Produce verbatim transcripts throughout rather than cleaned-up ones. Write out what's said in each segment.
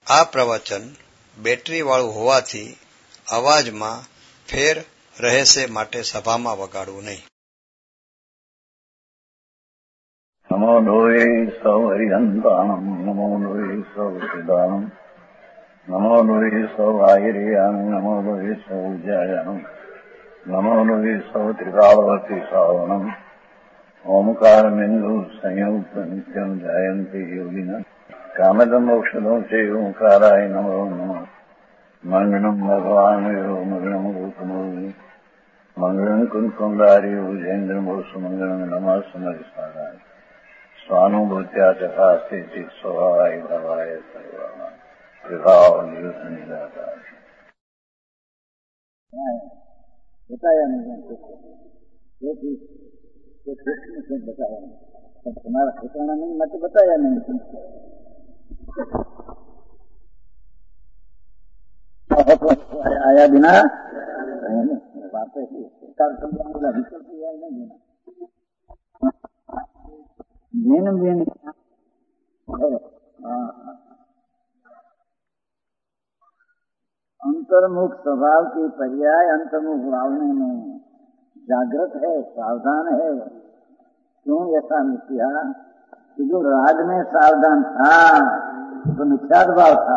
આ પ્રવચન બેટરી વાળું હોવાથી અવાજમાં ફેર રહેશે માટે સભામાં વગાડવું નહીં. નમો લોહે સૌ હરિહંતાણમ નમો લોહે સૌ સિદાનમ નમો લોહે સૌ આયર્યામ નમો લોહે સૌ જયામ નમો લોહે સૌ ત્રિકાળવતી સાવનમ ઓમકાર બિંદુ સંયુક્ત નિત્યમ જયંતી યોગિના કામદમ ઔષધો છે ઓંકારાય નમો નમઃ. મંગળમ ભગવાન મંગળમ ગૌતમોની મંગળમ કુંકુંદારી ભુજેન્દ્રમોસુ મંગળમ નમઃ સમરિસ્મરાય સ્વાનુભૂત્યા ચકાસ્તે ચિત સ્વભાવાય ભવાય સર્વમાં વિભાવ નિયુત નિરાકાર. बताया नहीं क्योंकि कृष्ण से बताया नहीं, तो तुम्हारा ठिकाना नहीं, मत बताया नहीं तुमको. आया बिना वापस विकल्प नहीं देना. दिन दिन अंतर्मुख स्वभाव की पर्याय अंतर्मुख भावने में जागृत है, सावधान है. क्यों ऐसा किया कि जो राग में सावधान था तो मिथ्यात भाव था.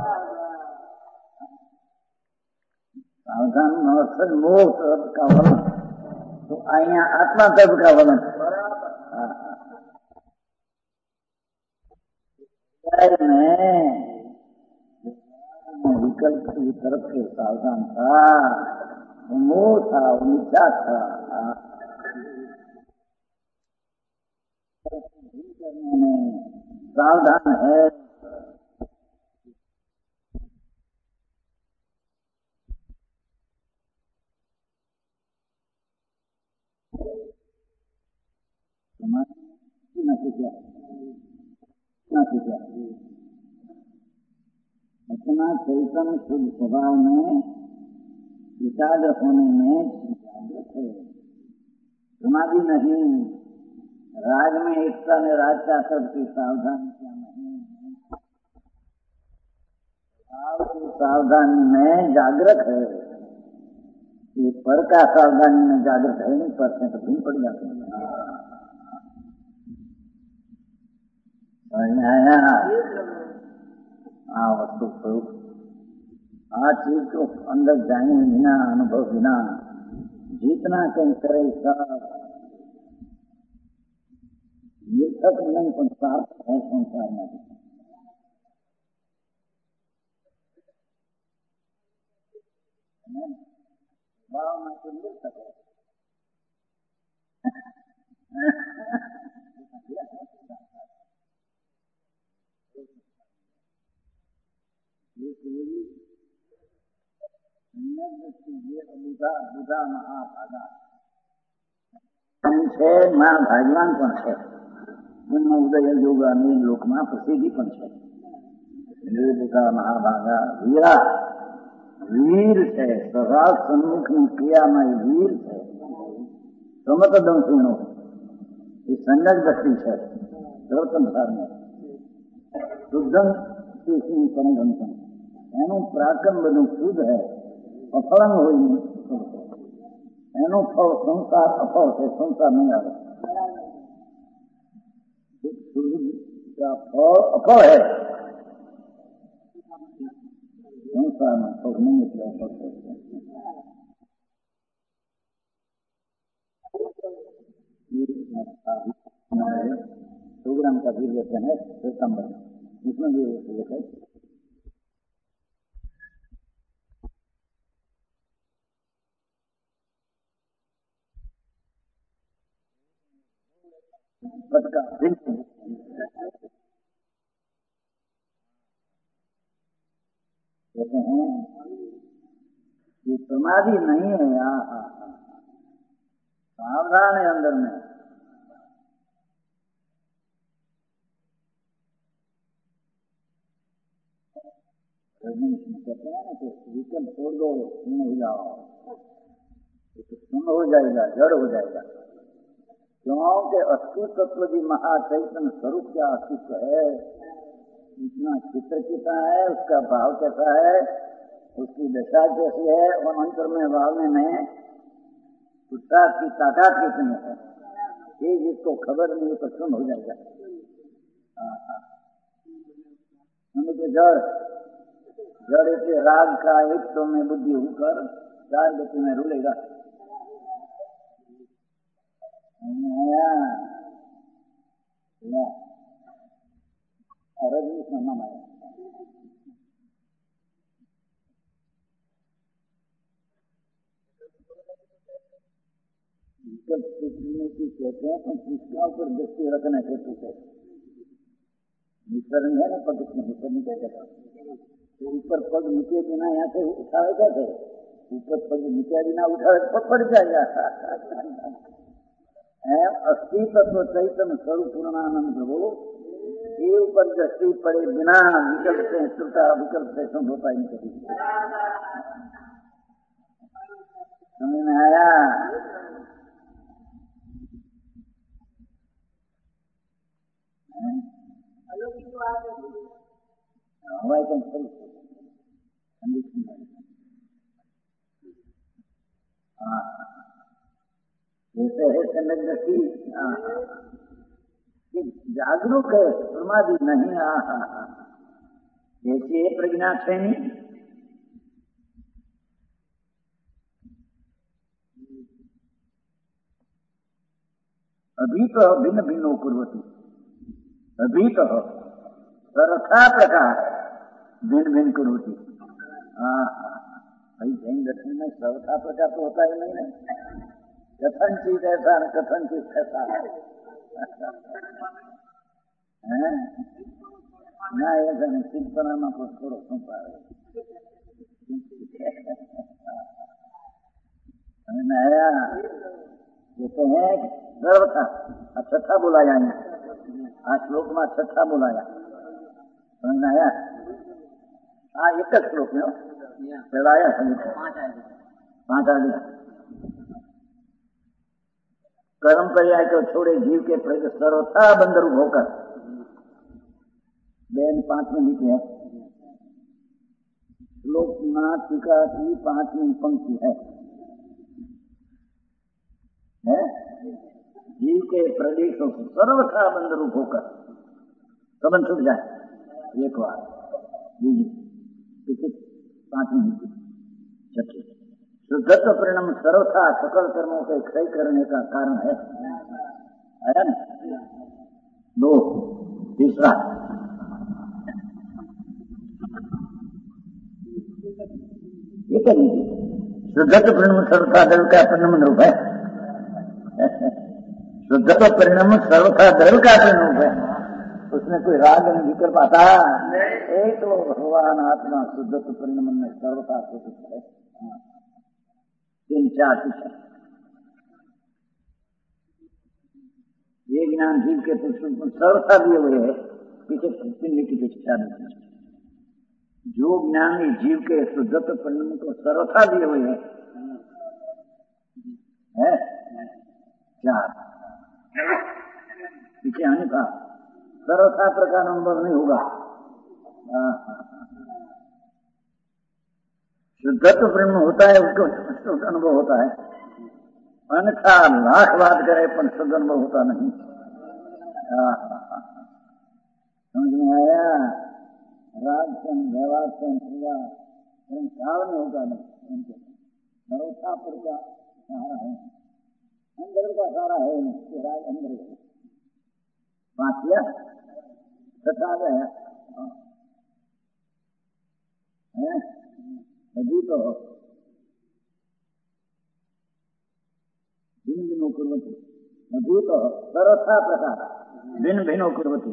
सावधान मकसद मोह तब का वर्णन, तो आया आत्मा तब का वर्णन. में विकल्प की तरफ से सावधान था, वो मोह था, वो मिथ्या था. करने में सावधान है. अपना चैतन्य शुद्ध स्वभाव में एकाग्र होने में जागृत है, समाधि नहीं. राग में एकता में राग का सबकी सावधानी क्या नहीं, भाव की सावधानी में जागृत है. ये पर का सावधानी में जागृत है नहीं, पर से तो भिन्न पड़ जाते हैं. आया आ वस्तु स्वरूप आ चीज को अंदर जाने बिना, अनुभव बिना जितना कहीं करे सब निर्थक नहीं, पण सार्थक है संसार में. भाव में तो निर्थक है. बुधा महाभागा છે, માં ભાગવાન પણ છે. મનમાં ઉદય યોગ અને લોકમાં પ્રસિદ્ધિ પણ છે. બુધા મહાભાગા વીરા વીર છે. સ્વભાવ સન્મુખની ક્રિયામાં એ વીર છે. સમત દંશીનો એ સંજક દ્રષ્ટિ છે. સર્વસંસારને શુદ્ધમ પરમહંસમ એનું પ્રાકન બધું શુદ્ધ है, અફળંગ હોય નહીં. એનું ફળ સંસાર અફળ છે, સંસાર નહીં આવે. ફળ અફળ है, સંસારમાં ફળ નહીં, એટલે અફળ છે. प्रोग्राम का भी लेसन है सितंबर में, उसमें भी लिखा है. कहते हैं कि समाधि नहीं है, यहाँ सावधान है अंदर में. कहते हैं ना कि विकल्प छोड़ दो, शून्य हो जाओ, तो शून्य हो जाएगा, जड़ हो जाएगा. क्योंकि अस्तित्व जी महाचैतन्य स्वरूप क्या अस्तित्व है, इतना अपना चित्र कितना है, उसका भाव कैसा है, उसकी दशा कैसी है और अंतर में भावने में उत्साह की ताकत कितनी है, ये जिसको खबर नहीं है तो सुन हो जाएगा। उनके जड़ जड़ के राग का एक तो में बुद्धि होकर चार गति में रुलेगा। रजनी सुनना है विकल्प सूचने की कहते हैं, तो कृष्णा पर दृष्टि रखने के पूछे विसरण है ना, पद में विसरण क्या कहता तो ऊपर पग नीचे बिना यहाँ से उठावे कैसे, ऊपर पग नीचे बिना उठावे तो पड़ जाएगा। अस्थि तत्व चैतन्य स्वरूप पूर्णानंद प्रभु ये ऊपर दृष्टि पड़े बिना विकल्प से श्रुता विकल्प से सुन होता ही नहीं कभी। समझ में आया? हवाई कंट्रोल जैसे है सम्यक दृष्टि जागरूक है, प्रमादी नहीं। आ जैसे प्रज्ञा श्रेणी अभी तो भिन्न भिन्नो कुर्वती, अभी तो सर्वथा प्रकार भिन्न भिन्न कुर्वती। हाँ भाई जैन दर्शन में सर्वथा प्रकार तो होता ही नहीं है, कथन चीज ऐसा न कथन चीज ऐसा है ना, ऐसा निश्चित बनाना को थोड़ा सौंपा आया। कहते हैं सर्वथा छठा बुलाया, आज श्लोक में छठा बुलाया, समझ में आया? हाँ एक श्लोक में चलाया पांच आ गया। कर्म पर्याय को छोड़े जीव के प्रति सर्वथा बंदरूप होकर, बेन पांचवीं लिखी है श्लोक नाथ टीका की पांचवीं पंक्ति है, है? जीव के प्रदेशों से सर्वथा बंदरूप होकर सबन छूट जाए एक बार पांचवीं छठी शुद्धत्व परिणाम सर्वथा सकल कर्मों के क्षय करने का कारण है, है ना? दो तीसरा ये क्या लीजिए, शुद्धत्व परिणाम सर्वथा दल का परिणाम रूप है, शुद्धत्व परिणाम सर्वथा दल का परिणाम है, उसमें कोई राग नहीं निकल पाता। एक तो भगवान आत्मा शुद्धत्व परिणाम में सर्वथा शुद्ध है। तीन चार पीछे ये ज्ञान जीव के पुरुष सर्वथा दिए हुए है, पीछे तीन की पीछे जो ज्ञानी जीव के शुद्धत्व परिणाम को सर्वथा दिए हुए है, है? चार पीछे आने का सर्वथा प्रकार अनुभव नहीं होगा। शुद्धत्व परिणाम होता है उसको शुद्ध अनुभव होता है, अन्यथा लाख बात करे पर शुद्ध अनुभव होता नहीं। समझ में आया? राग से व्यवहार से संसार में होता नहीं, सर्वथा पर का सहारा है, अंदर का सहारा है नहीं, राग अंदर है। बात किया छठा गया अभी तो भिन्न भिन्नो कुर्वती, अभी तो सर्वथा प्रकार भिन्न भिन्नो कुर्वती।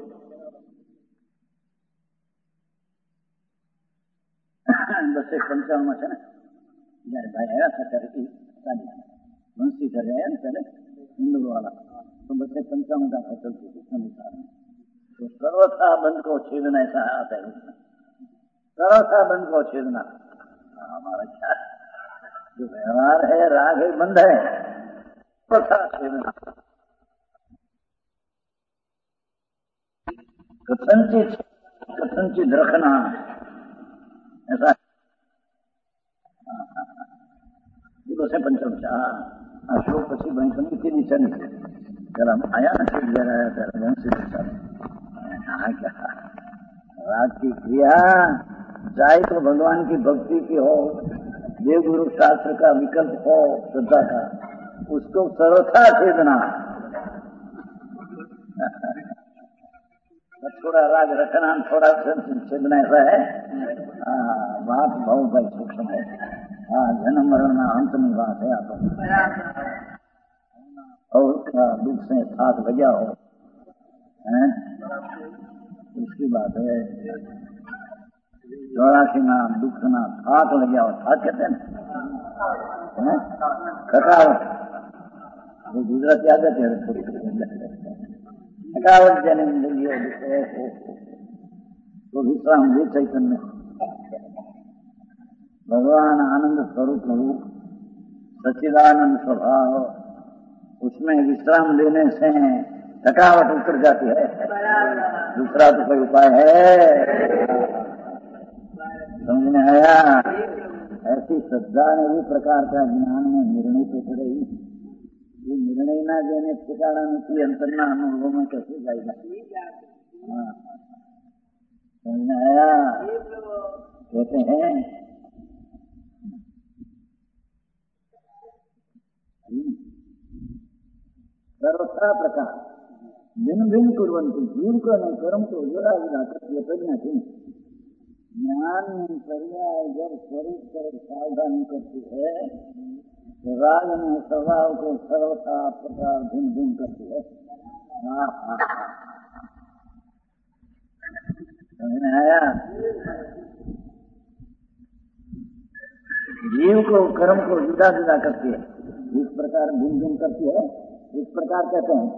बसे पंचावन में है जયારે ભાઈ આવ્યા હતા ત્યારે સાડી વંશી ઘરે આવ્યા ને ત્યારે इंदौर वाला तो बच्चे पंचावन का चलती थी संसार में, तो सर्वथा बंद को छेदना ऐसा आता है उसमें, सर्वथा बंद को छेदना हमारा क्या जो व्यवहार है राग है बंद है, सर्वथा छेदना कथनचित कथनचित रखना, ऐसा से पंचम शाह अशोक पक्षी बनी की नीचे नीचे जब हम आया ना फिर ले रहा है क्या राग की क्रिया चाहे तो भगवान की भक्ति की हो, देव गुरु शास्त्र का विकल्प हो, श्रद्धा का, उसको सर्वथा छेदना। थोड़ा राग रखना, थोड़ा छेदना, ऐसा है। बात बहुत भाई सूक्ष्म है। हाँ, जन्म मरण ना अंतनी बात है। आप और दुख से थाक लगा हो, हैं? उसकी बात है। चौरासी ना दुख ना थाक लगा हो, थाक कहते हैं थकावट, वो गुजराती आदत है। थकावट जाने लगी है तो विश्राम भी चैतन्य भगवान आनंद स्वरूप हो, सच्चिदानंद स्वभाव, उसमें विश्राम लेने से थकावट उतर जाती है। दूसरा तो कोई उपाय है समझ में आया? ऐसी श्रद्धा ने भी प्रकार का ज्ञान में निर्णय तो करे ही, ये निर्णय ना देने ठिकाना की अंतर्ना अनुभव में कैसे जाएगा? हाँ, समझ में आया? कहते हैं सर्वथा प्रकार भिन्न भिन्न कुर्वन्ति, जीव को नहीं कर्म को जोड़ा विधा करती प्रज्ञा थी। ज्ञान में पर्याय जब स्वरूप कर सावधानी करती है तो राग में स्वभाव को सर्वथा प्रकार भिन्न भिन्न करती है। हाँ हाँ, समझ में आया? जीव को कर्म को जुदा जुदा करती है, इस प्रकार भिन्न भिन्न करती है। इस प्रकार कहते हैं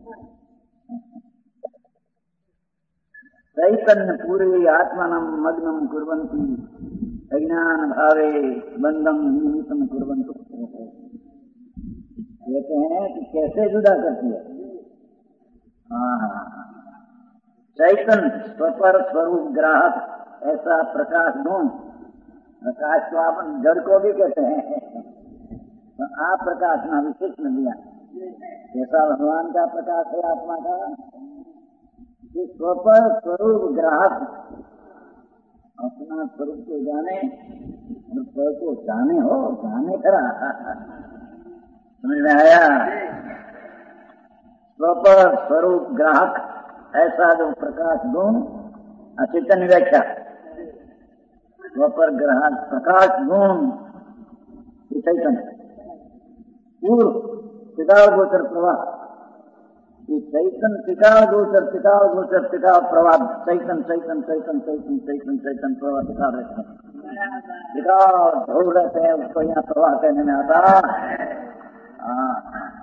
चैतन्य पूर्वी आत्मानम मग्नम कुर्वन्ति अज्ञान भावे बंधम निमित्तम कुर्वन्तु। कहते हैं कि कैसे जुदा करती है? हाँ, चैतन्य स्वपर स्वरूप ग्राहक ऐसा प्रकाश गुण, प्रकाश तो आप जड़ को भी कहते हैं, तो आप प्रकाश ना विशेष न दिया, ऐसा भगवान का प्रकाश है आत्मा का। स्वपर स्वरूप ग्राहक अपना स्वरूप को जाने और स्वर को जाने हो, जाने करा। समझ में आया? स्वपर स्वरूप ग्राहक ऐसा जो प्रकाश गुण, अचेतन व्याख्या स्वपर ग्राहक प्रकाश गुण चैतन्य पूर्व टिकाव गोचर प्रवाह, ये चैतन टिकाव गोचर टिकाव गोचर टिकाव प्रवाह, चैतन चैतन चैतन चैतन चैतन चैतन प्रवाह टिकाव रहते हैं, टिकाव ढोल रहते हैं, उसको यहाँ प्रवाह कहने में आता। हाँ,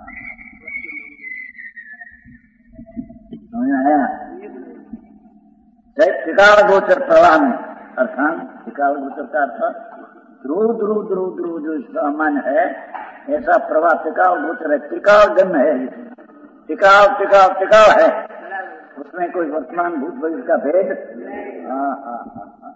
समझ में आया? टिकाव गोचर प्रवाह में अर्थात टिकाव गोचर का अर्थ ध्रुव ध्रुव ध्रुव ध्रुव जो सामान्य है, ऐसा प्रवाह टिकाव गोचर है। टिकाव जन्म है, टिकाव टिकाव टिकाव है, उसमें कोई वर्तमान भूत भविष्य का भेद। हाँ हाँ हाँ,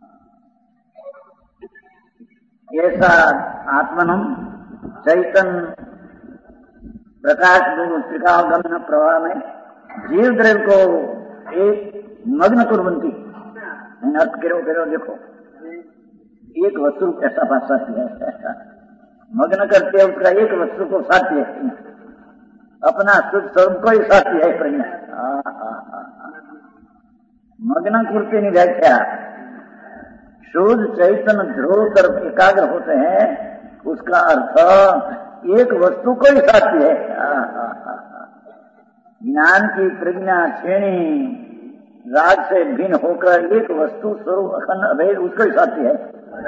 ऐसा आत्मनम चैतन प्रकाश गुरु टिकाव गमन प्रवाह में जीव द्रव्य को एक मग्न कुर्वन्ति, अर्थ करो करो देखो, एक वस्तु ऐसा भाषा है, मग्न करते उसका एक वस्तु को साथी है, अपना शुद्ध स्वरूप को ही साथी है प्रज्ञा। मग्न कुर्ती नहीं व्याख्या, शुद्ध चैतन्य ध्रुव तरफ एकाग्र होते हैं, उसका अर्थ एक वस्तु को ही साथी है। ज्ञान की प्रज्ञा श्रेणी राग से भिन्न होकर एक वस्तु स्वरूप अखंड अभेद उसको ही साथी है।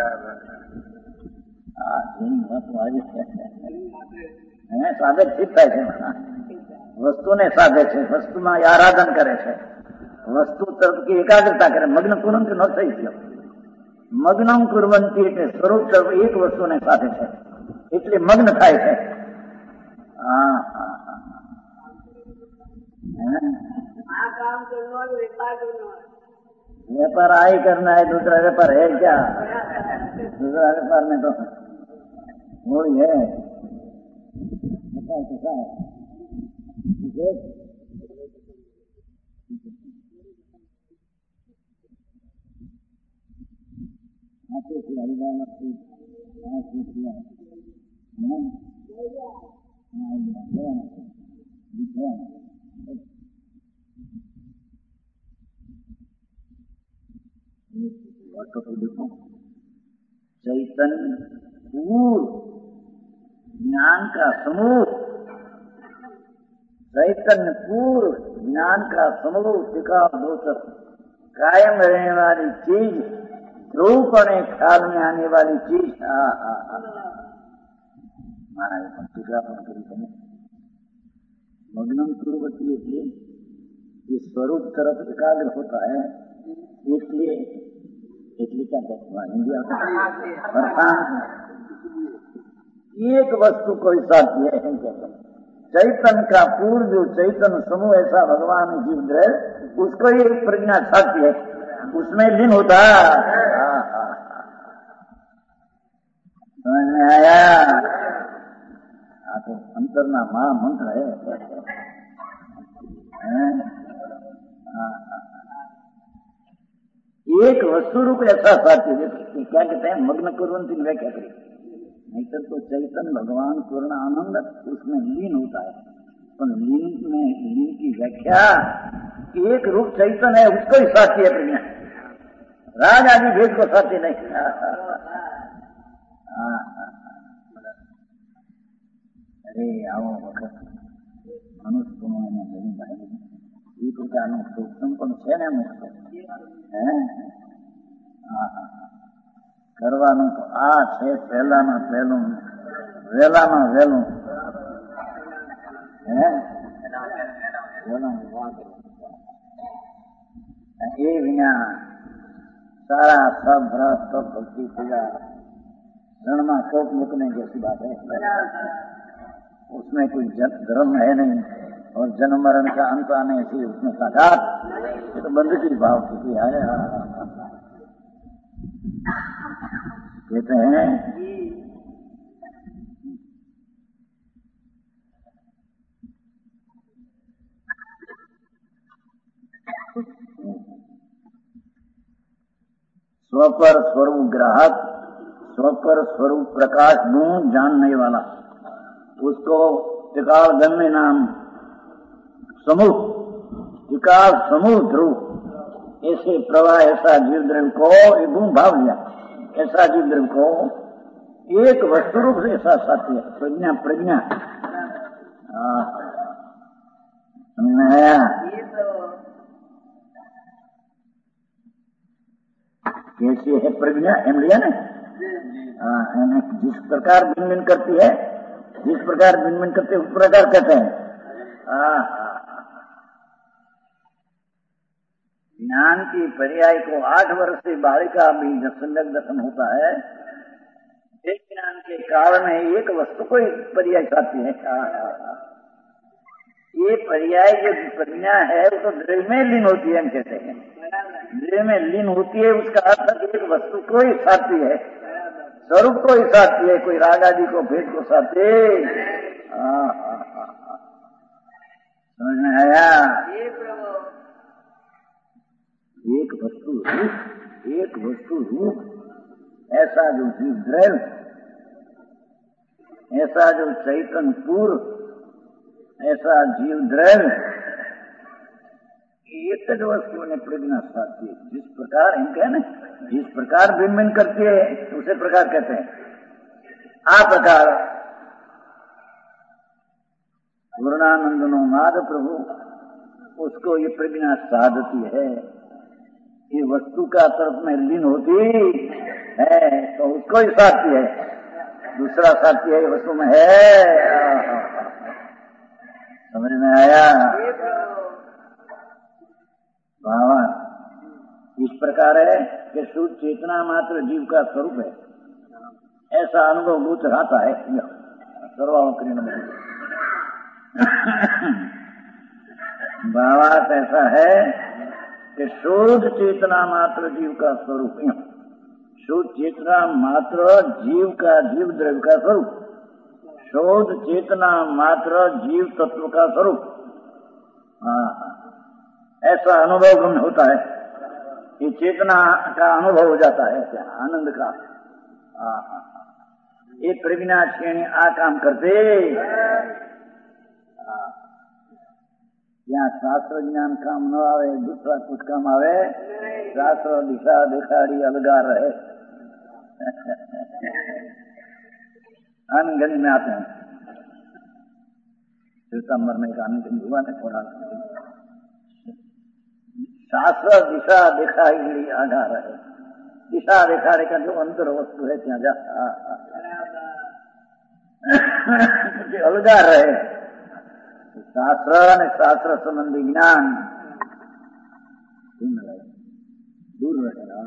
साधक चित्त है, वस्तु ने साधे છે, વસ્તુમાં આરાધન કરે છે, વસ્તુ તરફની એકાગ્રતા કરે, મગ્ન કુરંત ન થઈ ગયો, મગ્નમ કુર્વંતી એટલે સ્વરૂપ તરફ એક વસ્તુને સાધે છે, એટલે મગ્ન થાય છે। હા હા હા, આ કામ કરવાનું વેપાર કરવાનો, व्यापार आई करना है, दूसरा व्यापार है क्या? दूसरा व्यापार में तो वही है। कैसा है आते थे हरिदान तो देखो चैतन्य पूर्ण ज्ञान का समूह, चैतन्य पूर्ण ज्ञान का समूह, टिका दोषक कायम रहने वाली चीज, ध्रुवपणे ख्याल में आने वाली चीज। महाराज टीका मग्नम पूर्वती ये स्वरूप तरफ एकाग्र होता है, इसलिए इसलिए क्या कहते हिंदी एक वस्तु को साथी है। कहते चैतन्य का पूर्व जो चैतन्य समूह ऐसा भगवान जीव ग्रह उसको ये प्रज्ञा साथी है, उसमें लीन होता है। समझ में आया? तो अंतरना महा मंत्र है। एक वस्तु रूप ऐसा साथी क्या कहते हैं, मग्न कुर्वन्ति व्याख्या करें, नहीं तो चैतन्य भगवान पूर्ण आनंद उसमें लीन होता है। तो लीन में लीन की व्याख्या एक रूप चैतन्य है उसको ही साथी है प्रज्ञा, राज आदि भेद को साथी नहीं। अरे आओ वखत मनुष्य को नहीं भाई ये प्रकारનું સૂક્ષ્મ પણ છે ને અમુક હે કરવાનું તો આ છે પહેલામાં પહેલું વહેલામાં વહેલું હે એ વિના सारा सब भ्रष्ट सब भक्ति पूजा रण में शोक मुकने जैसी बात है, उसमें कोई धर्म है नहीं और जन्म मरण का अंत आने से उसमें साक्षात ये तो बंद की भाव स्थिति है। कहते हैं स्वपर स्वरूप ग्राहक, स्वपर स्वरूप प्रकाश गुण जानने वाला, उसको टिकाव गम्य नाम समूह, टिकाव समूह ध्रुव, ऐसे प्रवाह ऐसा जीव द्रव्य को एक गुण भाव लिया, ऐसा जीव द्रव्य को एक वस्तु रूप से ऐसा साथी है प्रज्ञा। प्रज्ञा समझ में आया? कैसी है प्रज्ञा? एम लिया ना, जिस प्रकार भिन्न भिन्न करती है, जिस प्रकार भिन्न भिन्न करते उस प्रकार कहते हैं। ज्ञान की पर्याय को आठ वर्ष से बालिका भी जब सम्यक दर्शन होता है, एक ज्ञान के कारण है एक वस्तु को एक पर्याय साथी है। ये पर्याय जो प्रज्ञा है वो तो द्रव्य में लीन होती है, हम कहते हैं द्रव्य में लीन होती है, उसका अर्थ एक वस्तु को ही साथी है, स्वरूप को ही साथी है, कोई राग आदि को भेद को साथी। समझ में आया? एक वस्तु रूप, एक वस्तु रूप ऐसा जो जीव द्रव्य, ऐसा जो चैतन्य पूर्व, ऐसा जीव द्रव्य, एक वस्तु ने प्रज्ञा साथी है। जिस प्रकार इनके है ना, जिस प्रकार भिन्न भिन्न करती है उसे प्रकार कहते हैं। आ प्रकार पूर्णानंदनो नाद प्रभु उसको ये प्रज्ञा साधती है, ये वस्तु का तरफ में लीन होती है तो उसको ही साथी है, दूसरा साथी है वस्तु में है। समझ में आया? बाबा इस प्रकार है कि शुद्ध चेतना मात्र जीव का स्वरूप है, ऐसा अनुभव भूत रहता है सर्वावक्री नंबर। भावार्थ ऐसा है कि शुद्ध चेतना मात्र जीव का स्वरूप, शुद्ध चेतना मात्र जीव का, जीव द्रव्य का स्वरूप, शुद्ध चेतना मात्र जीव तत्व का स्वरूप। हाँ, ऐसा अनुभव गम्य होता है, ये चेतना का अनुभव हो जाता है, क्या आनंद का। हाँ, ये प्रज्ञा श्रेणी आ काम करते, यहाँ शास्त्र ज्ञान काम न आवे, दूसरा कुछ काम आवे, शास्त्र दिशा दिखाड़ी अलगार रहे। आनंद में आते हैं, मरने का आनंद हुआ नहीं थोड़ा। शास्त्र दिशा दिखाड़ी आधार है, दिशा दिखाड़े का जो अंतर वस्तु है ત્યાં जा अलगार रहे। शास्त्र અને शास्त्र संबंधी ज्ञान दूर रहेगा।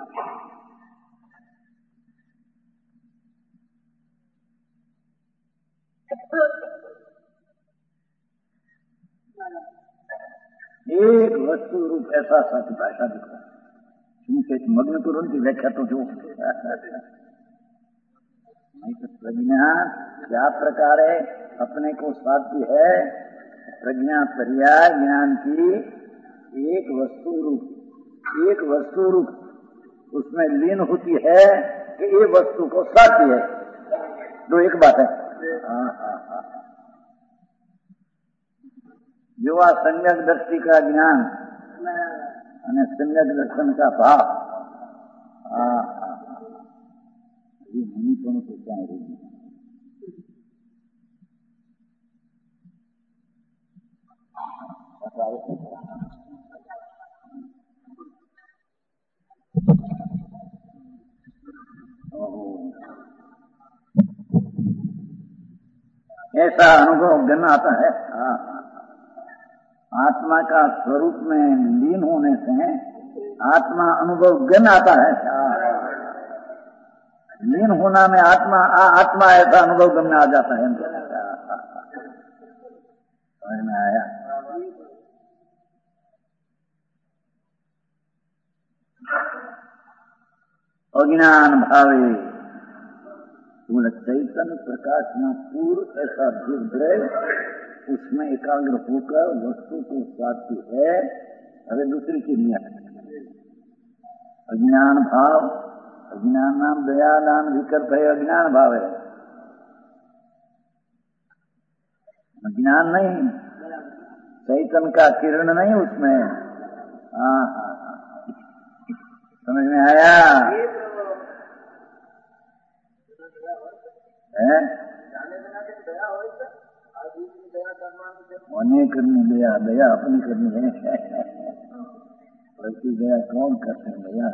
एक वस्तु रूप ऐसा साथ भाषा दिखो, मग्न करून की व्याख्या तो जो प्रज्ञा क्या प्रकार है, अपने को साध्य है। प्रज्ञा पर्याय ज्ञान की एक वस्तु रूप, एक वस्तु रूप उसमें लीन होती है कि ये वस्तु को साध्य है, दो एक बात है। हाँ हाँ हाँ, जो आ सम्यक दृष्टि का ज्ञान અને सम्यक दर्शन का भाव, हाँ हाँ ये मुनि पण तो क्या है। ऐसा अनुभव गण आता है। हाँ, आत्मा का स्वरूप में लीन होने से आत्मा अनुभव गण आता है। लीन होना में आत्मा आ, आत्मा ऐसा अनुभव गण में आ जाता है। समझ में आया? अज्ञान भावे बोले चैतन्य प्रकाश में पूर्व ऐसा दिव्य, उसमें एकाग्र होकर वस्तु को साथी है। अरे दूसरी चीज नहीं है अज्ञान भाव, अज्ञान नाम दयादान विकल्प है, अज्ञान भाव है, अज्ञान नहीं, चैतन्य का किरण नहीं उसमें। हाँ हाँ, समझ में आया है? होने करनी दया, दया अपनी करनी है, बल्कि दया कौन करते हैं? दया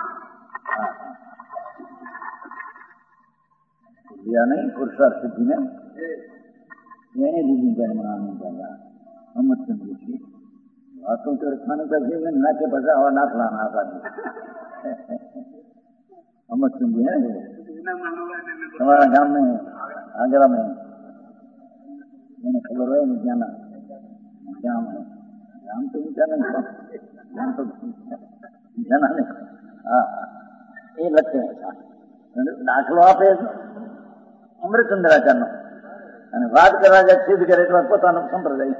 दया नहीं, पुरुषार्थ सिद्धि ने यही दीदी जय मनाने जाएगा। हम समझिए बातों के खाने का भी ना के बजा हुआ ना खिलाना आता नहीं। हम समझिए हमारा गांव में आगरा में मैंने खबर है नहीं जाना, गाँव में गाँव तो नहीं जाना, गाँव तो जाना नहीं। हाँ ये लगते हैं दाखलो आपे અમૃતચંદ્રાચાર્યનો અને વાત કરવા જાય સિદ્ધ કરે એટલે પોતાનો સંપ્રદાય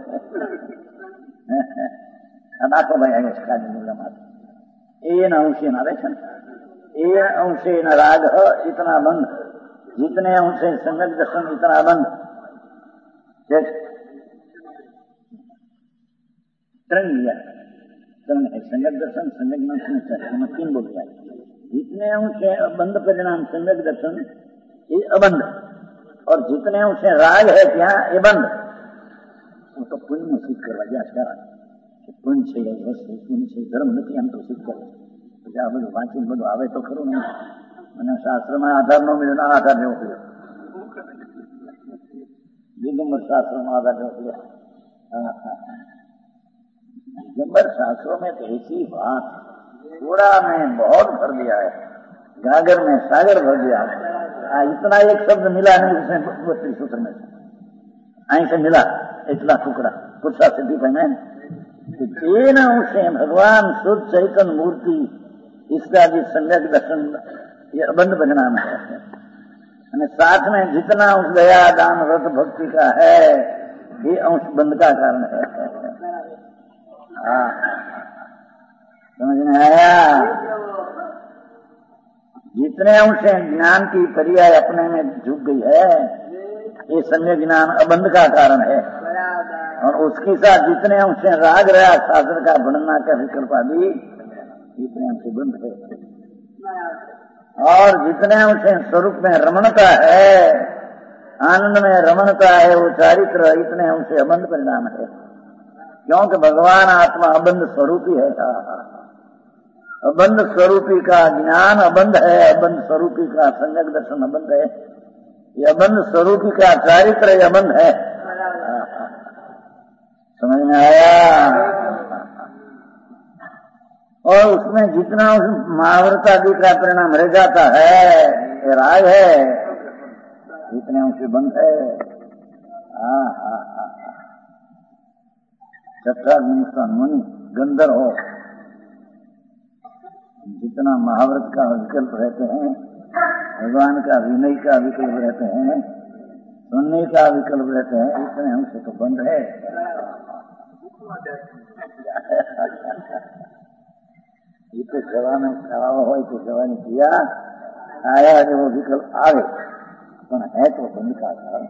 દાખલો ભાઈ આવ્યો છે કાજી મુલામાં એ એના અંશે આવે છે એ અંશે એના રાગ इतना बंद, जितने अंशे सम्यक दर्शन इतना बंद। त्रण लिया, त्रण है सम्यक दर्शन, सम्यक दर्शन तीन बोल गया। जितने अंशे बंद परिणाम सम्यक दर्शन ये अबंध, और जितने अंशे राग है क्या ये बंद। वो तो पुण्य में सिद्ध करवा दिया, पुण्य से वस्तु पुण्य से धर्म नहीं, हम तो सिद्ध करें आ બધું વાંચીને બધું આવે તો ખરું ને, મને શાસ્ત્રમાં આધાર ન મળ્યો, ના આધાર લેવો પડ્યો, दिगंबर शास्त्रों में आधार लेવો પડ્યો। दिगंबर शास्त्रों में तो ऐसी बात, थोड़ा में बहुत भर दिया है, गागर में सागर भर दिया है। आ, इतना एक शब्द मिला नहीं उसमें बत्तीस सूत्र में, आई से मिला इतना टुकड़ा पुरुषा सिद्धि में तेन अंशे भगवान शुद्ध चैतन्य मूर्ति इसका भी सम्यक दर्शन ये अबंध परिणाम है। और साथ में जितना अंश दया दान व्रत भक्ति का है ये अंश बंध का कारण है। हाँ, समझ में आया? जितने अंश ज्ञान की पर्याय अपने में झुक गई है ये सम्यक ज्ञान अबंध का कारण है। और उसके साथ जितने अंश राग रहा शास्त्र का वर्णना का विकल्प आदि इतने अंश बंध है। और जितने अंश स्वरूप में रमणता है, आनंद में रमणता है, वो चारित्र इतने अंश अबंध परिणाम है। क्योंकि भगवान आत्मा अबंध स्वरूपी है। अबंध स्वरूपी का ज्ञान अबंध है, अबंध स्वरूपी का सम्यक दर्शन अबंध है, ये अबंध स्वरूपी का चारित्र अबंध है। समझ में आया? और उसमें जितना उस महाव्रता आदि का परिणाम रह जाता है ये राग है, इतने उसे बंद है। हाँ हाँ हाँ छठा मुनि गंधर्व हो, जितना महाव्रत का विकल्प रहते हैं, भगवान का विनय का विकल्प रहते हैं, सुनने का विकल्प रहते हैं, इतने हमसे तो बंद है। ये तो सेवा में खड़ा हो, तो सेवा ने किया आया जो वो विकल्प आवे पण है तो बंद का कारण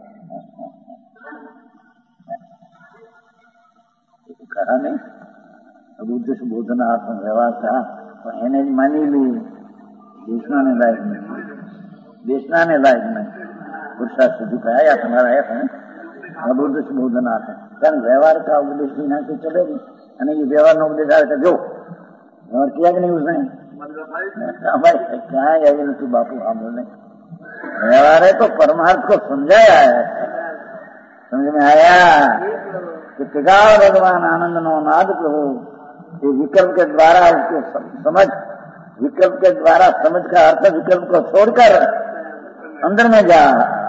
कहा नहीं। अब उद्देश्य बोधनात्म व्यवहार था तो એને માની ली દેશનાને લાયક नहीं, देशनाने लायक नहीं, पुरुषार्थ सिद्धि पे आया तुम्हारा आया था। अब उद्देश्य बोधनात्म कारण व्यवहार का उपदेश ही ना के चलेगी। અને ये व्यवहार નો उपदेश आया था जो और किया कि नहीं उसने भाई क्या है नहीं बापू हम बोले व्यवहार है तो परमार्थ को समझाया है। समझ में आया कि टिकाव भगवान आनंद नो नाद प्रभु ये विकल्प के द्वारा उसको समझ, विकल्प के द्वारा समझ का अर्थ विकल्प को छोड़कर अंदर में जा।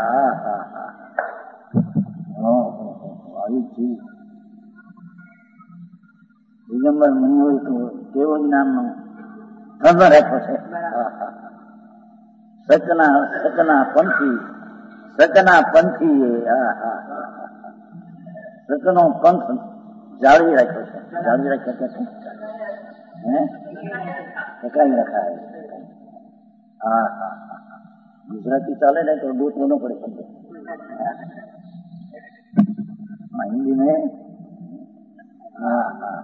चीज दिगंबर मुनि हो तो केवो ज्ञान नो धर्म रखो से सचना सचना पंथी सचना पंथी सचनो पंथ जाळवी रखो से जाळवी रखे कैसे हैं टकाई रखा है। हाँ हाँ गुजराती चाले नहीं तो दूध होना पड़े समझो। हिंदी में हाँ हाँ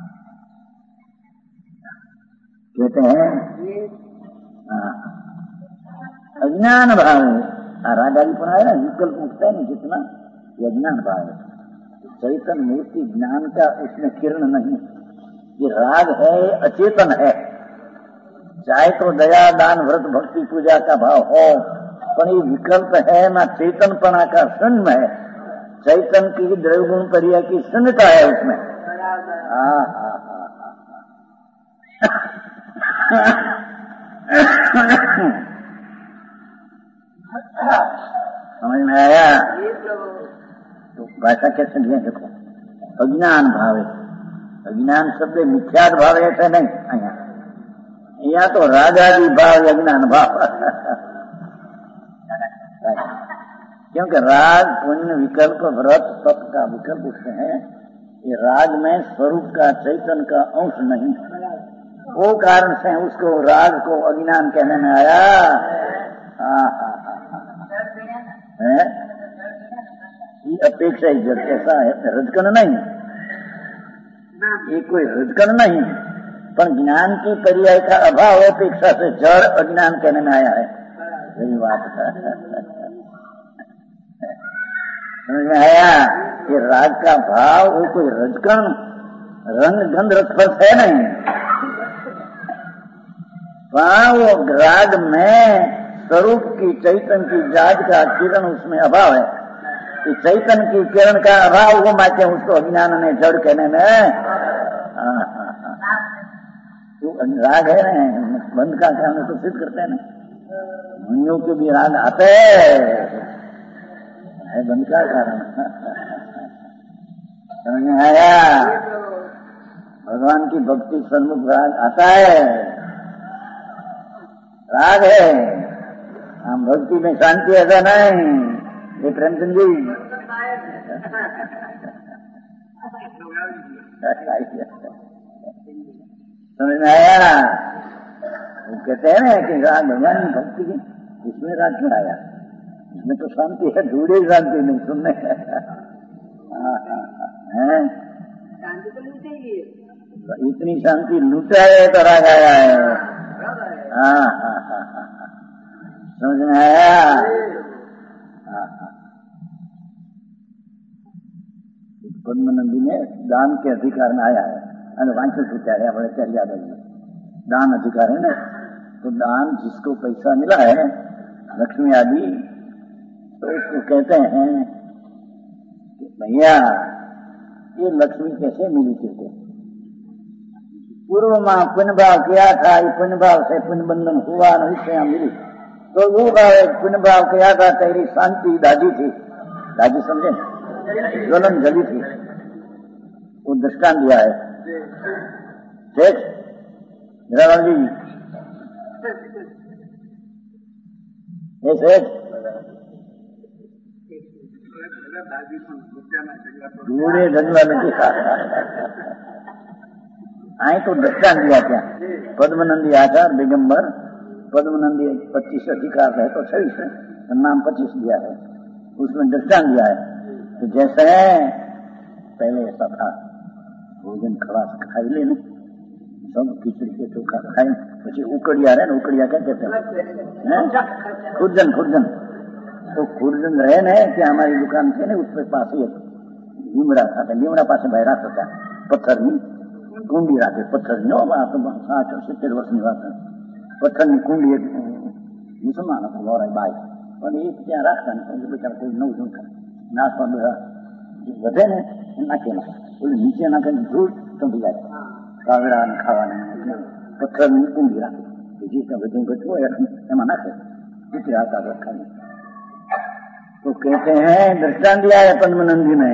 कहते हैं अज्ञान भाव रागादी पण आया ना विकल्प उठता है ना जितना ये अज्ञान भाव है। चैतन्य मूर्ति ज्ञान का उसमें किरण नहीं, ये राग है अचेतन है। चाहे तो दया दान व्रत भक्ति पूजा का भाव हो पर ये विकल्प है ना चेतनपना का शून्य है। चैतन की द्रव्यगुण परिया की शून्यता है उसमें। हाँ हाँ समझ में आया? तो भाषा कैसे लिया देखो अज्ञान भाव है। अज्ञान शब्द मिथ्यात भाव ऐसा नहीं, यहाँ तो रागादि भाव अज्ञान भाव। क्योंकि राग पुण्य विकल्प व्रत तप का विकल्प उसमें है, ये राग में स्वरूप का चैतन्य का अंश नहीं, वो कारण से उसको राग को अज्ञान कहने में आया। है ये अपेक्षा ही जब ऐसा है रजकन नहीं, ये कोई रजकन नहीं पर ज्ञान की पर्याय का अभाव अपेक्षा से जड़ अज्ञान कहने में आया है। यही बात है। समझ में आया? ये राग का भाव वो कोई रजकन रंग गंध रसफल है नहीं, वहां वो राग में स्वरूप की चैतन्य की जाग का किरण उसमें अभाव है। कि चैतन्य की किरण का अभाव वो माते उसको अज्ञान ने जड़ कहने में तो राग है ना बंद का कारण तो सिद्ध करते हैं ना। मुनियों के भी राग आते है बंद का कारण। समझ में आया? भगवान की भक्ति सन्मुख राग आता है, राग है। हम भक्ति में शांति ऐसा नहीं। ये प्रेमचंद जी समझ में आया? वो कहते हैं ना कि राग भगवान की भक्ति की, इसमें राग क्यों आया? इसमें तो शांति है, ढूंढे शांति नहीं सुनने है। शांति तो लूटे ही है। इतनी शांति लूटा है तो राग आया है। हाँ हाँ हाँ हाँ समझ में आया? हाँ हाँ। पद्मनंदी ने दान के अधिकार में आया है, અને વાંચો છું ત્યારે આપણે ત્યારે યાદ આવીએ दान अधिकार है ना। तो दान जिसको पैसा मिला है लक्ष्मी आदि, तो उसको कहते हैं कि भैया ये लक्ष्मी कैसे मिली तुझको? पूर्व में पुण्य भाव किया था, ये पुण्य भाव से पुण्य बंधन हुआ न उससे यहाँ मिली। तो वो पुण्य भाव किया था, तेरी शांति दादी थी, दादी समझे, ज्वलन जली थी, वो दृष्टांत दिया है। ठीक रावण जी ऐसे पूरे ढंगला नहीं आए तो दृष्टांत दिया क्या? पद्मनंदी आचार दिगंबर, पद्मनंदी पच्चीस अधिकार है तो छब्बीस है, नाम पच्चीस दिया है, उसमें दृष्टांत दिया है कि जैसे पहले ऐसा था, भोजन खलास खाई लेने सब खिचड़ी के चोखा खाए, પછી उकड़िया रहे ना, उकड़िया क्या कहते हैं? खुर्जन खुर्जन। तो खुर्जन रहे न कि हमारी दुकान थी ने उसके पास ही લીમડા था, લીમડા પાસે બહેરા હતા, પથ્થરની કુંડી રાખે, પથ્થરની હો, આ તો સાઠ સિત્તેર વર્ષની વાત છે, પથ્થરની કુંડી મુસલમાન હતો ગોરાઈ બાઈ, પણ એ ત્યાં રાખતા ને બેચારા કોઈ નવું જૂન કરે નાશમાં બધા વધે ને નાખે નાખે, ઓલું નીચે નાખે ધૂળ ચંપી જાય, કાગડા ને ખાવાને પથ્થરની કુંડી રાખે, જે ત્યાં બધું ઘટવું હોય એમાં નાખે, જીતે આકાર રખાય। तो कहते हैं दृष्टांत दिया है पद्मनंदी ने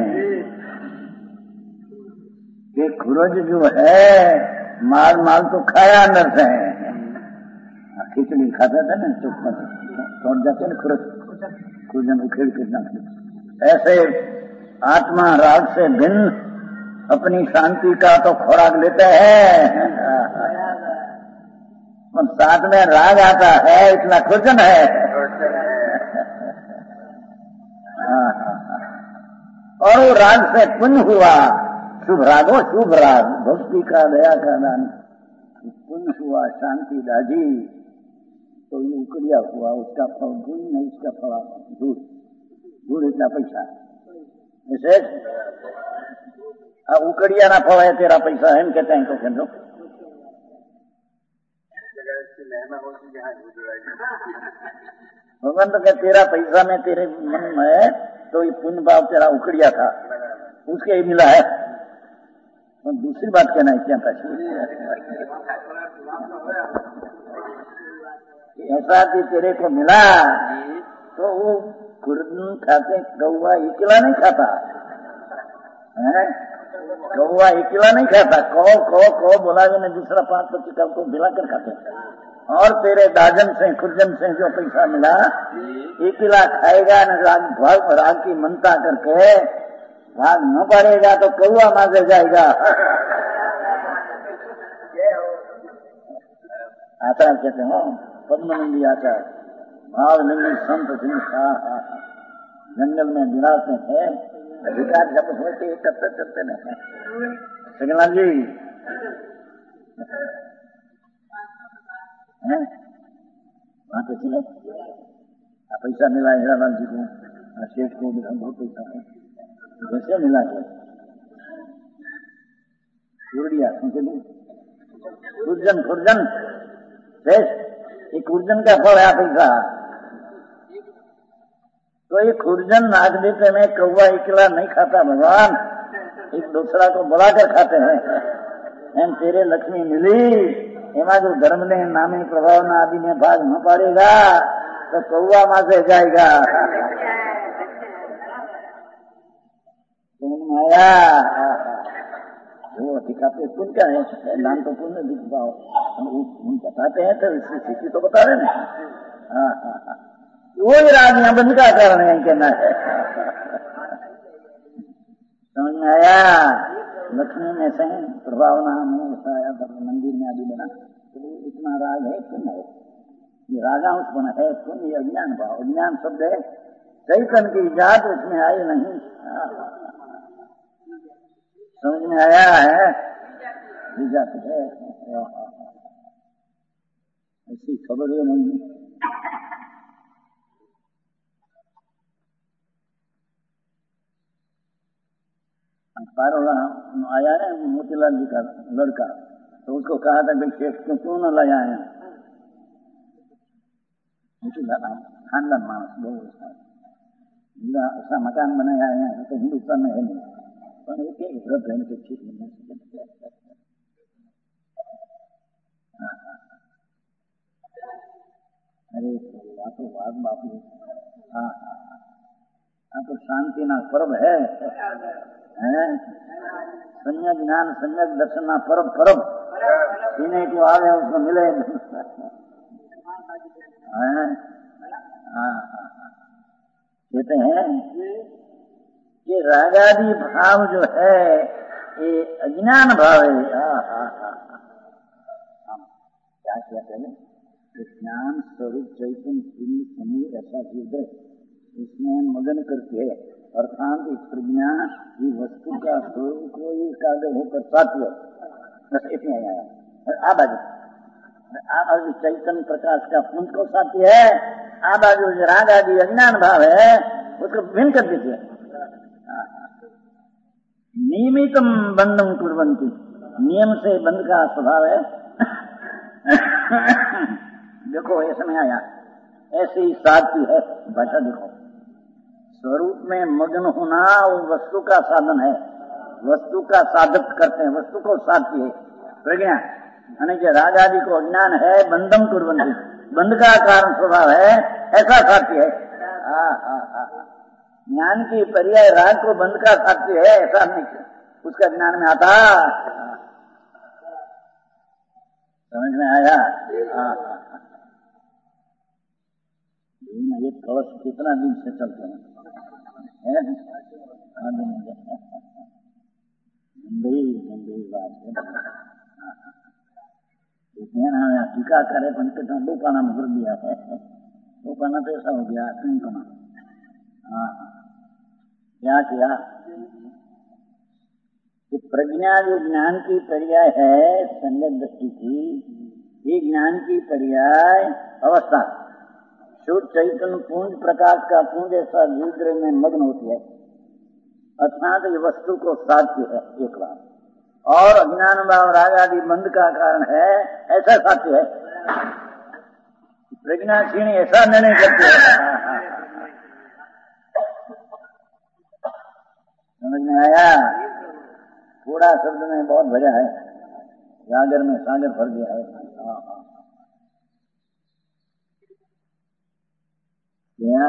कि खुरज जो है माल माल तो खाया अंदर से, खिचड़ी खाता था ना तो तोड़ जाते ना खुरज, खुरजन उखेड़ के नाखी। ऐसे आत्मा राग से भिन्न अपनी शांति का तो खुराक लेते हैं, और साथ में राग आता है, इतना खुर्जन है। और वो राग से पुण्य हुआ, शुभ राग हो, शुभ राग भक्ति का दया का दान, पुण्य हुआ, शांति दाजी, तो ये उकड़िया हुआ, उसका फल पुण्य नहीं, उसका फल दूध, दूध इतना पैसा जैसे उकड़िया ना फल है तेरा पैसा है कहते हैं, तो कहते भगवान तो कहते तेरा पैसा में तेरे मन में तो ये पुण्य भाव तेरा उकड़िया था, उसके ही मिला है। तो दूसरी बात कहना है क्या पैसे ऐसा कि तेरे को मिला तो वो खुर्दन खाते, गौवा अकेला नहीं खाता है, गौवा अकेला नहीं खाता, कौ कौ कौ बोला ने दूसरा पांच पच्चीस कल को मिलाकर खाते, और तेरे दाजन से खुर्जन से जो पैसा मिला अकेला खाएगा न, राग भाग राग की मनता करके भाग न पड़ेगा तो कौआ मांगे जाएगा। आचार कहते हो पद्मनंदी आचार, भावलिंगी संत जिनका जंगल में विराट में थे, अधिकार जब होते करते करते नहीं। सगलाल जी वहां पे चले, पैसा मिला हीरालाल जी को, शेठ को भी बहुत पैसा है, जैसे मिला है खुर्डिया खुर्जन खुर्जन ये खुर्जन का फल है पैसा। तो ये खुर्जन नाग देते में कौवा अकेला नहीं खाता, भगवान एक दूसरा को बुलाकर खाते हैं। एम तेरे लक्ष्मी मिली एमा जो धर्म ने नामे प्रभाव ना आदि में भाग न पड़ेगा तो कौआ मां से जाएगा। आया वो दिखाते पुण्य क्या है, नाम तो पुण्य दिख पाओ, हम बताते हैं तो इसकी स्थिति तो बता रहे ना। हाँ हाँ हाँ, वो ही राग यहाँ बंद का कारण है कहना है। समझ में आया? लक्ष्मी में से प्रभाव नाम है, ऐसा मंदिर में आदि बना तो इतना राग है, पुण्य है, ये रागांश बना है, पुण्य ये अज्ञान भाव, अज्ञान शब्द है, चैतन्य की जात उसमें आई नहीं। समझ में आया है? जात है, ऐसी खबर है नहीं। पारोला आया है मोतीलाल जी का लड़का, तो उसको कहा था भाई शेख क्यों क्यों न लाया है, मोतीलाल खानदान मानस बहुत ऐसा मकान बनाया है तो हिंदुस्तान में है नहीं, पर एक एक व्रत रहने के ठीक नहीं। अरे तो तो बात बापू, हाँ हाँ तो शांति ना पर्व है, सम्यक ज्ञान सम्यक दर्शन ना पर्व पर्व पीने को आवे उसको मिले। कहते हैं कि रागादि भाव जो है ये अज्ञान भाव है। क्या किया पहले, ज्ञान स्वरूप चैतन्य पुण्य समूह ऐसा युद्ध इसमें मगन करके अर्थात इस प्रज्ञा की वस्तु का स्वरूप को एकाग्र होकर साथ है, बस इतने आया। आ बाजू आ बाजू चैतन्य प्रकाश का पुंज को साथी है, आ बाजू राग आदि अज्ञान भाव है उसको भिन्न कर दीजिए। नियमितम बंधम कुर्वन्ति, नियम से बंध का स्वभाव है। देखो ये समय आया, ऐसे ही साथी है भाषा। देखो स्वरूप में मग्न होना वो वस्तु का साधन है, वस्तु का साधक करते हैं, वस्तु को साथी है प्रज्ञा, यानी कि राग आदि को अज्ञान है, बंधम कुर्वन्ति बंध का कारण स्वभाव है, ऐसा साथी है। ज्ञान की पर्याय राग को बंध का साथी है ऐसा नहीं, उसका ज्ञान में आता। समझ में आया? ये कलश कितना दिन से चलते हैं, गंभीर गंभीर बात है। हमें टीका करे पंच दो पाना में भर दिया है, दो पाना तो ऐसा हो गया तीन पाना। हाँ क्या किया कि प्रज्ञा जो ज्ञान की पर्याय है संयत दृष्टि की, ये ज्ञान की पर्याय अवस्था शुद्ध चैतन्य पुंज प्रकाश का पुंज ऐसा रुद्र में मग्न होती है, अर्थात ये वस्तु को साध्य है एक बार, और अज्ञान भाव राग आदि बंध का कारण है ऐसा साध्य है। प्रज्ञा क्षीण ऐसा निर्णय करती है। समझ में आया? थोड़ा शब्द में बहुत भरा है, सागर में सागर भर गया है। क्या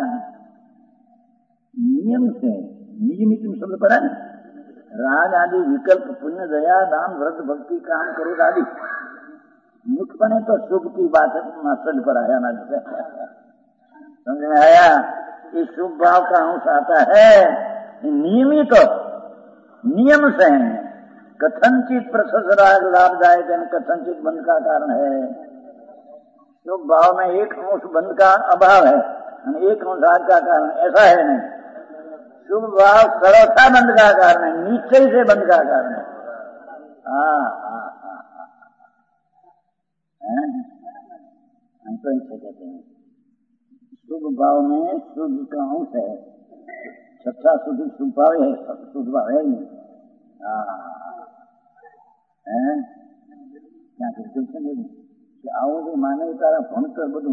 नियम से नियमित शब्द पड़ा है, राग आदि विकल्प पुण्य दया दान व्रत भक्ति काम करो आदि मुख बने तो शुभ की बात है, मास्टर पर आया ना। समझ में आया? इस शुभ भाव का अंश आता है नियमित तो नियम से कथनचित प्रशस्त राग लाभदायक है, कथनचित बंध का कारण है। शुभ भाव में एक अंश बंध का अभाव है, एक अंश राग का कारण, ऐसा है नहीं। शुभ भाव सरलता बंध का कारण है, नीचे से बंध का कारण है। हाँ हाँ हाँ हम तो इसे कहते हैं शुभ भाव में शुभ का अंश है, छठा शुद्ध शुभ भाव है, शुद्ध भाव है नहीं। क्या कहते कि आओ जे माने तारा भणतर बधु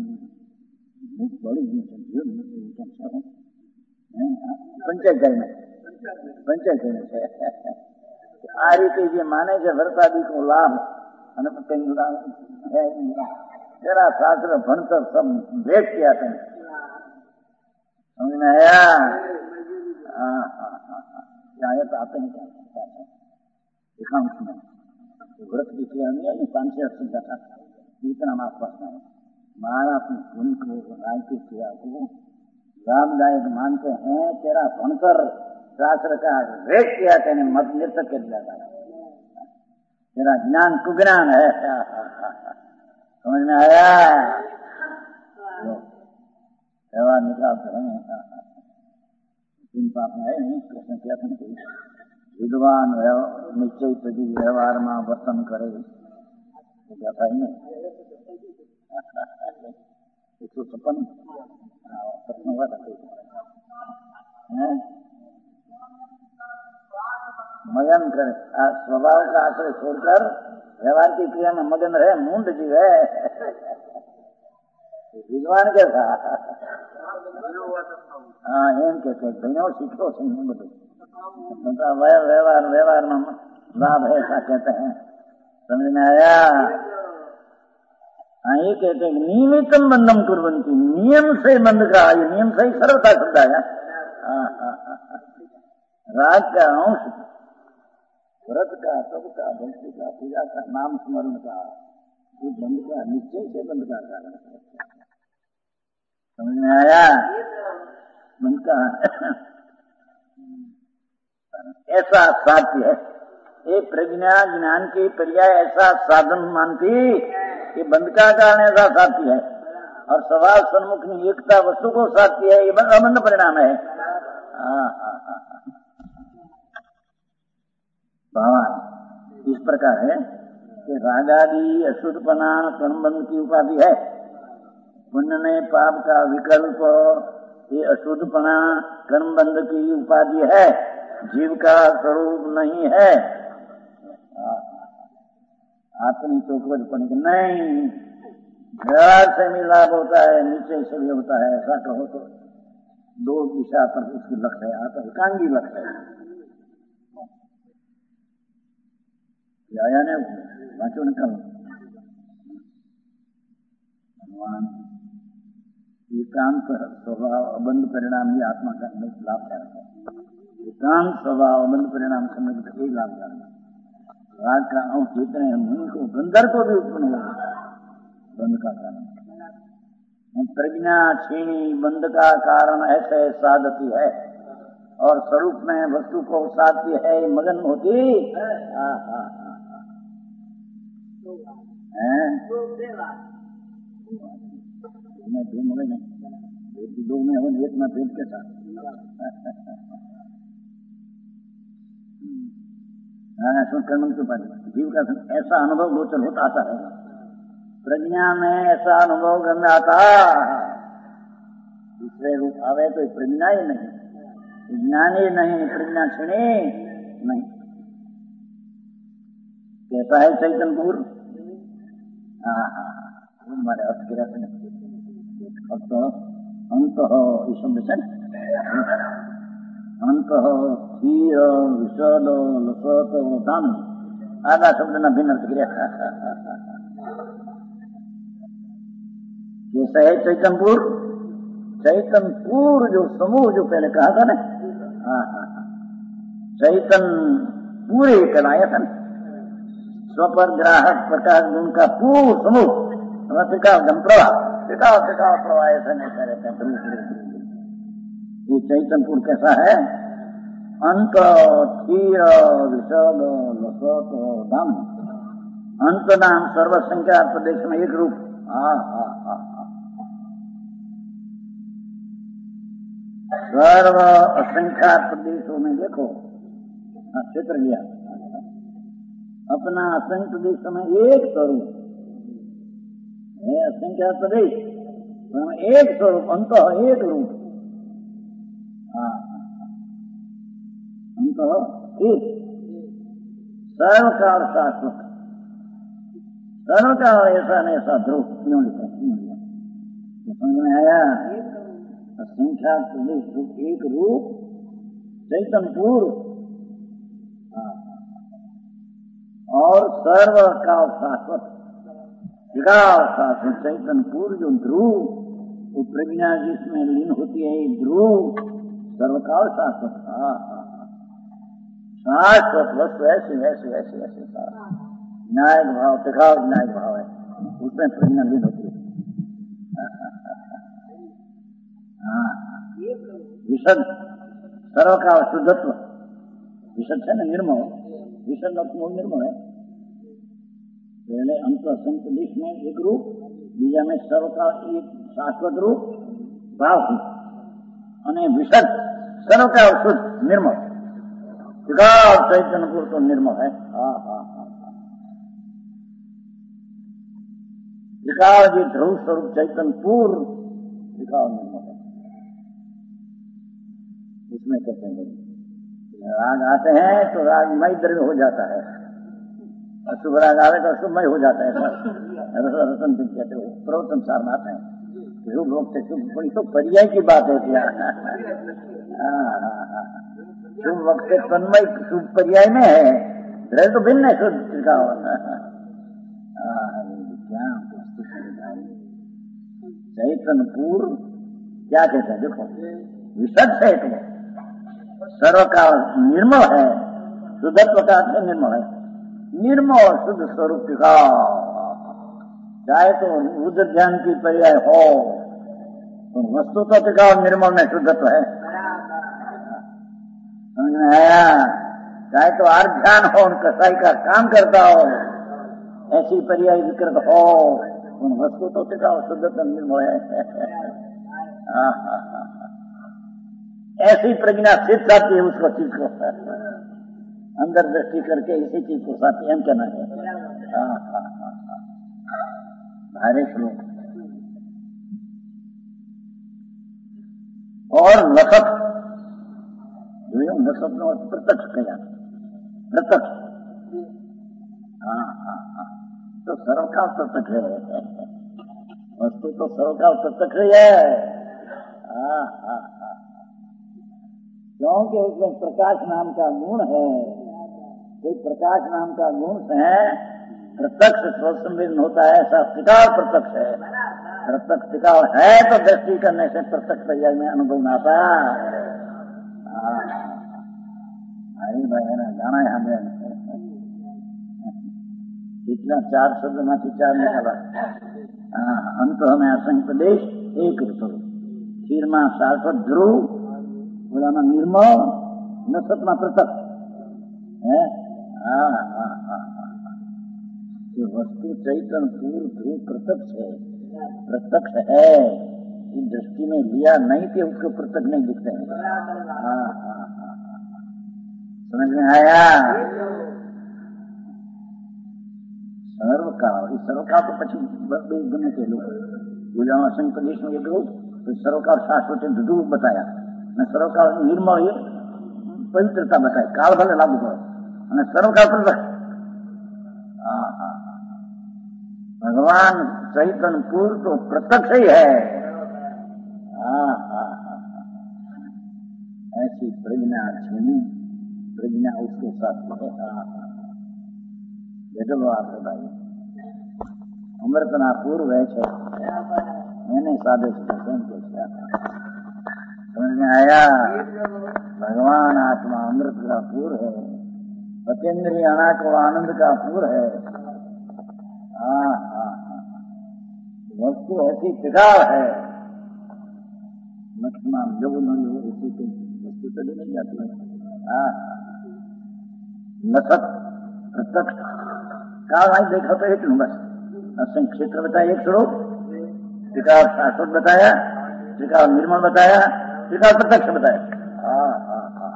बड़ी पंचायत में पंचायत में आ रीते जे माने છે વર્તાદી को लाभ અને કઈ લાभ है तेरा शास्त्र भणतर सब भेंट किया था। समझ में आया? हाँ हाँ हाँ हाँ आते हैं क्या एकांश में व्रत की क्रिया नहीं है, पांच से अस्सी का था, इतना माफ पड़ता है। महाराज उनको राय की क्रिया को लाभदायक मानते हैं। तेरा भणकर शास्त्र का वेद किया तेने मत निर्तक कर दिया था, तेरा ज्ञान कुज्ञान है, समझ में आया? व्यवहार निकालते हैं तीन पाप में है नहीं, प्रश्न किया था कोई विद्वान निश्चय प्रति व्यवहार में वर्तन करे, था ही नहीं। एक सौ छप्पन प्रश्न हुआ था कोई मगन करे, स्वभाव का आश्रय छोड़कर व्यवहार की क्रिया में मगन रहे, मूंड जीव है विद्वान कैसा? हाँ एम कहते भाइयों सीखो समझ બધું व्यवहार व्यवहार में लाभ है ऐसा कहते हैं, समझ में आया? हाँ ये कहते हैं नियमितम बंधम कुर्वन्ति, नियम से बंध का, ये नियम से ही सरलता शब्द आया। राग का अंश व्रत का, तप का, भक्ति का, पूजा का, नाम स्मरण का, ये बंध का निश्चय से बंध का कारण है, समझ में आया? बंध का ऐसा साध्य है, ये प्रज्ञा ज्ञान की पर्याय ऐसा साधन मानती, ये बंध का कारण ऐसा साध्य है, और स्वभाव सन्मुख में एकता वस्तु को साध्य है, ये अबंध परिणाम है। भगवान इस प्रकार है कि रागादि अशुद्धपना कर्मबंध की उपाधि है, पुण्य में पाप का विकल्प ये अशुद्धपना कर्मबंध की उपाधि है, जीव का स्वरूप नहीं है। आत्मी तो कुछ नहीं, व्यवहार से भी लाभ होता है, नीचे से भी होता है, ऐसा कहो तो दो दिशा पर उसकी लक्ष्य है, आता एकांगी लक्ष्य है। आया ने वाचो निकल भगवान एकांत स्वभाव अबंध परिणाम ही आत्मा का लाभदायक है। एकांत स्वभाव अबंध परिणाम समझ ही लाभदायक है। राग का अंश जितने मुनि को गंधर को भी उत्पन्न होगा बंध का कारण, प्रज्ञा छीनी बंध का कारण ऐसे साधती है, और स्वरूप में वस्तु को साधती है, मगन होती दो में हो एक में पेट के साथ कर्म के पास जीव का ऐसा अनुभव गोचर होता आता है। प्रज्ञा में ऐसा अनुभव गंध आता, दूसरे रूप आवे तो प्रज्ञा ही नहीं, ज्ञान ही नहीं, प्रज्ञा क्षणी नहीं। कैसा है चैतनपुर? हाँ हाँ हमारे अर्थ की रचना अब तो अंत हो इस शब्द से अंत हो क्षीर विषद लसत दान आधा शब्द न भिन्न अर्थ क्रिया। कैसा है चैतनपुर? चैतनपुर जो समूह जो पहले कहा था ना, हाँ हाँ चैतन पूरे कहलाया था, स्वपर ग्राहक प्रकाश गुण का पूर्ण समूह, त्रिकाल प्रवाह त्रिकाल त्रिकाल प्रवाह ऐसा नहीं कह रहते हैं। ये चैतनपुर कैसा है? अंत क्षीर विषद लसत दाम, अंत नाम सर्वसंख्या प्रदेश में एक रूप। हाँ हाँ हाँ सर्व असंख्या प्रदेशों में देखो, क्षेत्र लिया अपना असंख्य प्रदेश में एक स्वरूप है, असंख्या प्रदेश एक स्वरूप, अंत एक रूप। हाँ अंत एक सर्वकाल शाश्वत, सर्वकाल ऐसा न ऐसा ध्रुव क्यों लिखा, क्यों लिखा समझ में आया? असंख्या प्रदेश एक रूप चैतनपुर और सर्व काल शाश्वत, विकाल शाश्वत चैतनपुर जो ध्रुव, वो प्रज्ञा जिसमें लीन होती है ध्रुव सर्वकाल शाश्वत। शाश्वत वस्तु ऐसी ऐसी ऐसी ऐसी न्यायिक भाव, टिकाऊ न्यायिक भाव है, उसमें प्रज्ञा लीन होती है। हाँ, विशद सर्व का शुद्धत्व, विशद है ना, निर्मल, विशद मूल निर्मल है। पहले अंत असंख्य देश में एक रूप, बीजा में सर्व का एक शाश्वत रूप भाव थी, અને विशद सर्व का शुद्ध निर्मल टिकाऊ चैतन्य पुरुष तो निर्मल है। हाँ हाँ हाँ टिकाऊ जी ध्रुव स्वरूप चैतन्य पूर्ण टिकाऊ निर्मल है। उसमें कहते हैं राग आते हैं तो रागमय द्रव्य हो जाता है, अशुभ राग आवे तो अशुभमय हो जाता है। रसन कहते हो प्रवचन सार में आते हैं, शुभ वक्त शुभ, बड़ी तो पर्याय की बात है क्या। शुभ वक्त तन्मय शुभ पर्याय में है, द्रव्य तो भिन्न है शुद्ध का। क्या चैतन्य पूर्व क्या कहते हैं, देखो विशद है तो सर्व का निर्मल है, शुद्धत्व का अर्थ निर्मल है, निर्मल शुद्ध स्वरूप का। चाहे तो रुद्र ध्यान की पर्याय हो तो वस्तु तो टिकाऊ निर्मल में शुद्धत्व है, समझ में आया। चाहे तो आर्थ ध्यान हो, कसाई का काम करता हो, ऐसी पर्याय विकृत हो, उन वस्तु तो टिकाऊ शुद्धत्व निर्मल है। ऐसी प्रज्ञा सिद्ध आती है उसको चीज को अंदर दृष्टि करके इसी चीज को साथी हम कहना है। भारे श्लोक और नसत जो नसत में प्रत्यक्ष कहा, प्रत्यक्ष। हाँ हाँ हाँ तो सर्वकाल प्रत्यक्ष है, वस्तु तो सर्वकाल प्रत्यक्ष ही है। हाँ हाँ हाँ क्योंकि उसमें प्रकाश नाम का गुण है, तो प्रकाश नाम का गुण है प्रत्यक्ष स्वसंवेदन होता है, ऐसा टिकाव प्रत्यक्ष है। प्रत्यक्ष टिकाव है तो दृष्टि करने से प्रत्यक्ष पर्याय में अनुभव आता। हरी भाई ना गाना है हमें इतना चार शब्द में चार निकाला। अंत हमें असंख्य देश एक स्वरूप शीरमा शाश्वत ध्रुव बोलाना निर्मल नसतमा प्रत्यक्ष है। हाँ हाँ हाँ ये वस्तु चैतन्य पूर्व ध्रुव प्रत्यक्ष है, प्रत्यक्ष है। इस दृष्टि में लिया नहीं कि उसको प्रत्यक्ष नहीं दिखते हैं। हाँ हाँ हाँ समझ में आया। सर्व का सर्व का तो पश्चिम दुनिया के लोग गुजरात असंख्य प्रदेश में एक लोग तो सर्व का शाश्वत ध्रुव बताया, मैं सर्व का निर्मल पवित्रता बताए, काल भले लागू करो, सर्व का प्रत्यक्ष। भगवान चैतन्य पूर्व तो प्रत्यक्ष ही है। हाँ हाँ हाँ ऐसी प्रज्ञा छीनी, प्रज्ञा उसके साथ है। हाँ हाँ जगलो आपके भाई अमृतना पूर्व है छे मैंने साधे के समझ में आया। भगवान आत्मा अमृत का पूर्व है, पतेंद्रिय अनाक को आनंद का पूर्व है। हाँ हाँ हाँ वस्तु ऐसी टिकाव है, लक्ष्मण जो नहीं हो इसी की वस्तु चली नहीं जाती है। हाँ नसत प्रत्यक्ष काल भाई देखा तो एक बस असंख्य क्षेत्र बताया, एक स्वरूप टिकाव शाश्वत बताया, टिकाव निर्मल बताया, टिकाव प्रत्यक्ष बताया। हाँ हाँ हाँ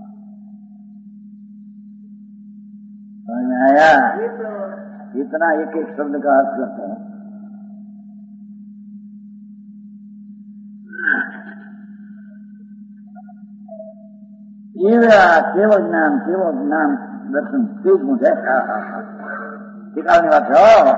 समझ में आया। इतना एक एक शब्द का अर्थ करते हैं। ये केवल ज्ञान केवल ज्ञान दर्शन तेज मुझे टिकाने वाले हो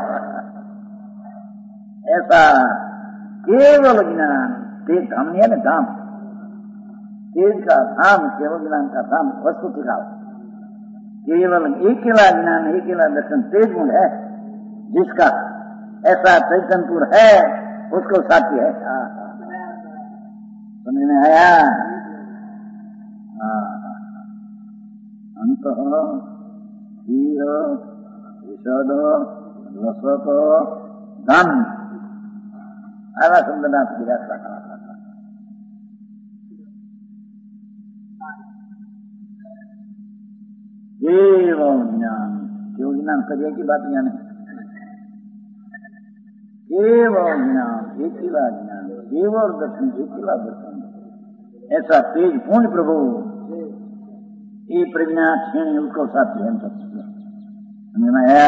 ऐसा केवल ज्ञान तेज धाम नहीं है ना, धाम तेज का धाम केवल ज्ञान का धाम वस्तु टिकाव। केवल एकेला ज्ञान एकेला दर्शन तेज गुण है जिसका ऐसा चैतन्यपुर है उसको साथी है। समझ में आया। अंत क्षीर विशद रसत धन आवा शब्दनाथ की व्याख्या करा केवल ज्ञान केवल ज्ञान करिए की बात ज्ञान है केवल ज्ञान एक ही बात ज्ञान केवल दर्शन एक ही बात दर्शन ऐसा तेज पूर्ण प्रभु ये प्रज्ञा क्षण उसको साथी हम सब समझ में आया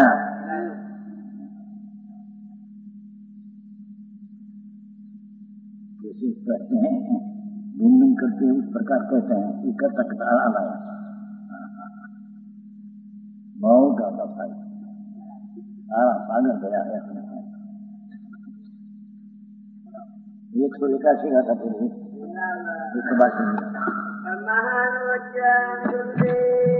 जैसे कहते हैं भिन्न भिन्न करते उस प्रकार कहते हैं कि कर सकता आलाया बहुत ज्यादा सारा सागर गया है एक सौ इक्यासी का था पूर्व एक सौ बासी